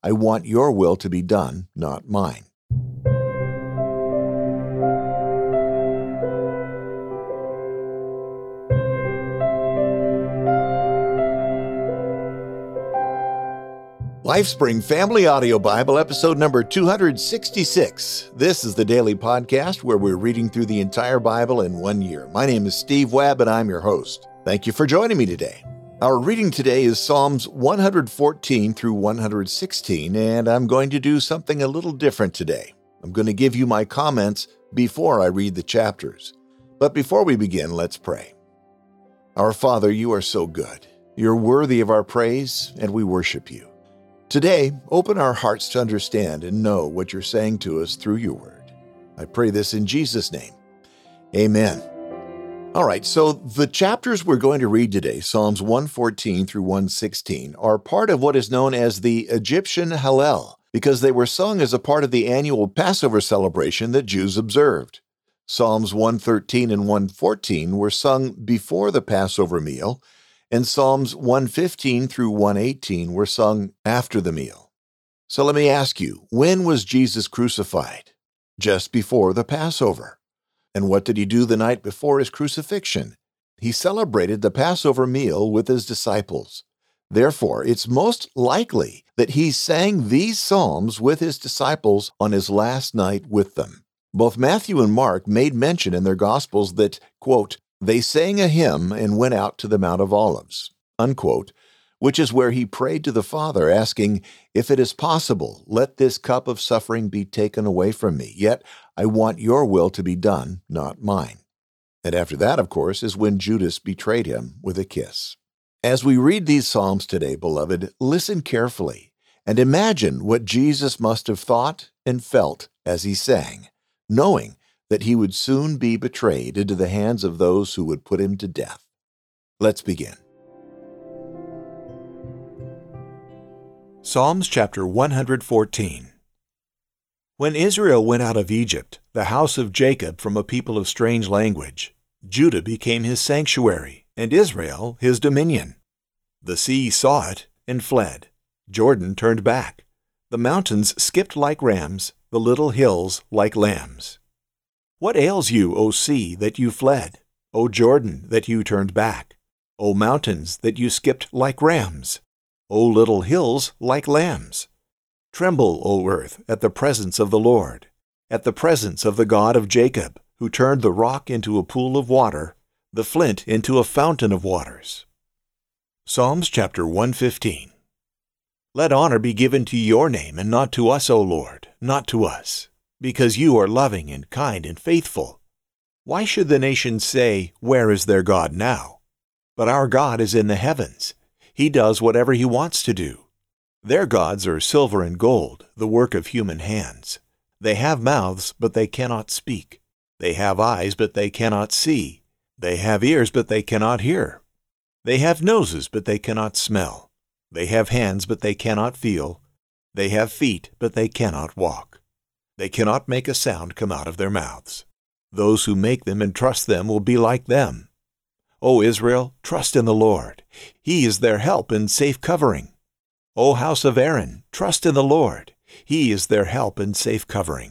I want your will to be done, not mine. LifeSpring Family Audio Bible, episode number 266. This is the daily podcast where we're reading through the entire Bible in 1 year. My name is Steve Webb, and I'm your host. Thank you for joining me today. Our reading today is Psalms 114 through 116, and I'm going to do something a little different today. I'm going to give you my comments before I read the chapters. But before we begin, let's pray. Our Father, you are so good. You're worthy of our praise, and we worship you. Today, open our hearts to understand and know what you're saying to us through your word. I pray this in Jesus' name. Amen. All right, so the chapters we're going to read today, Psalms 114 through 116, are part of what is known as the Egyptian Hallel, because they were sung as a part of the annual Passover celebration that Jews observed. Psalms 113 and 114 were sung before the Passover meal, and Psalms 115 through 118 were sung after the meal. So let me ask you, when was Jesus crucified? Just before the Passover. And what did he do the night before his crucifixion? He celebrated the Passover meal with his disciples. Therefore, it's most likely that he sang these psalms with his disciples on his last night with them. Both Matthew and Mark made mention in their Gospels that, quote, they sang a hymn and went out to the Mount of Olives, unquote, which is where he prayed to the Father, asking, if it is possible, let this cup of suffering be taken away from me, yet I want your will to be done, not mine. And after that, of course, is when Judas betrayed him with a kiss. As we read these Psalms today, beloved, listen carefully and imagine what Jesus must have thought and felt as he sang, knowing that he would soon be betrayed into the hands of those who would put him to death. Let's begin. Psalms chapter 114. When Israel went out of Egypt, the house of Jacob from a people of strange language, Judah became his sanctuary, and Israel his dominion. The sea saw it and fled. Jordan turned back. The mountains skipped like rams, the little hills like lambs. What ails you, O sea, that you fled? O Jordan, that you turned back? O mountains, that you skipped like rams? O little hills, like lambs? Tremble, O earth, at the presence of the Lord, at the presence of the God of Jacob, who turned the rock into a pool of water, the flint into a fountain of waters. Psalms chapter 115. Let honor be given to your name, and not to us, O Lord, not to us, because you are loving and kind and faithful. Why should the nations say, where is their God now? But our God is in the heavens. He does whatever he wants to do. Their gods are silver and gold, the work of human hands. They have mouths, but they cannot speak. They have eyes, but they cannot see. They have ears, but they cannot hear. They have noses, but they cannot smell. They have hands, but they cannot feel. They have feet, but they cannot walk. They cannot make a sound come out of their mouths. Those who make them and trust them will be like them. O Israel, trust in the Lord. He is their help and safe covering. O house of Aaron, trust in the Lord. He is their help and safe covering.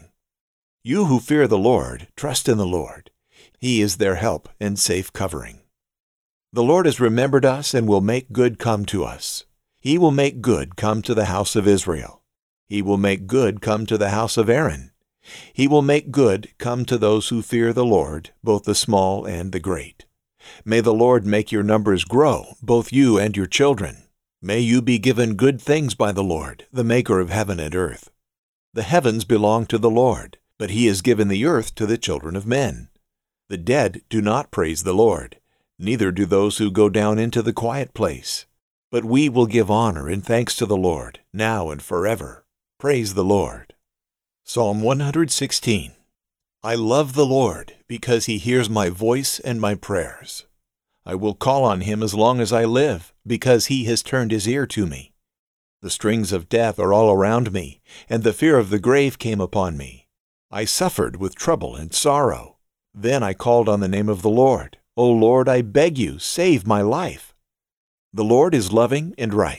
You who fear the Lord, trust in the Lord. He is their help and safe covering. The Lord has remembered us and will make good come to us. He will make good come to the house of Israel. He will make good come to the house of Aaron. He will make good come to those who fear the Lord, both the small and the great. May the Lord make your numbers grow, both you and your children. May you be given good things by the Lord, the maker of heaven and earth. The heavens belong to the Lord, but he has given the earth to the children of men. The dead do not praise the Lord, neither do those who go down into the quiet place. But we will give honor and thanks to the Lord, now and forever. Praise the Lord. Psalm 116. I love the Lord, because he hears my voice and my prayers. I will call on him as long as I live, because he has turned his ear to me. The strings of death are all around me, and the fear of the grave came upon me. I suffered with trouble and sorrow. Then I called on the name of the Lord. O Lord, I beg you, save my life. The Lord is loving and right.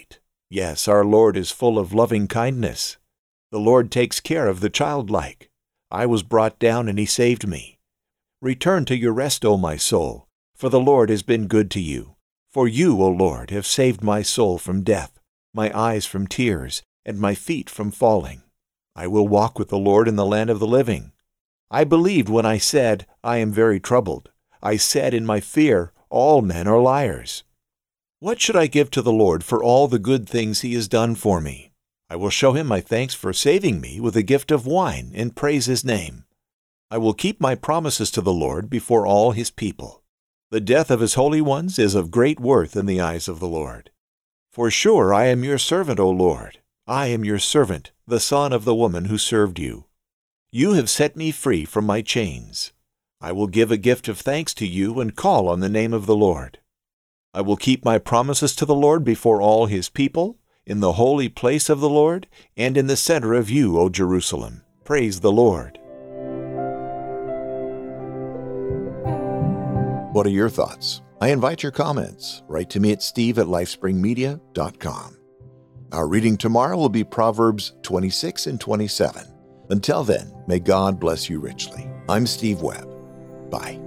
Yes, our Lord is full of loving kindness. The Lord takes care of the childlike. I was brought down and he saved me. Return to your rest, O my soul, for the Lord has been good to you. For you, O Lord, have saved my soul from death, my eyes from tears, and my feet from falling. I will walk with the Lord in the land of the living. I believed when I said, I am very troubled. I said in my fear, all men are liars. What should I give to the Lord for all the good things he has done for me? I will show him my thanks for saving me with a gift of wine and praise his name. I will keep my promises to the Lord before all his people. The death of his holy ones is of great worth in the eyes of the Lord. For sure I am your servant, O Lord. I am your servant, the son of the woman who served you. You have set me free from my chains. I will give a gift of thanks to you and call on the name of the Lord. I will keep my promises to the Lord before all his people, in the holy place of the Lord, and in the center of you, O Jerusalem. Praise the Lord. What are your thoughts? I invite your comments. Write to me at steve@lifespringmedia.com. Our reading tomorrow will be Proverbs 26 and 27. Until then, may God bless you richly. I'm Steve Webb. Bye.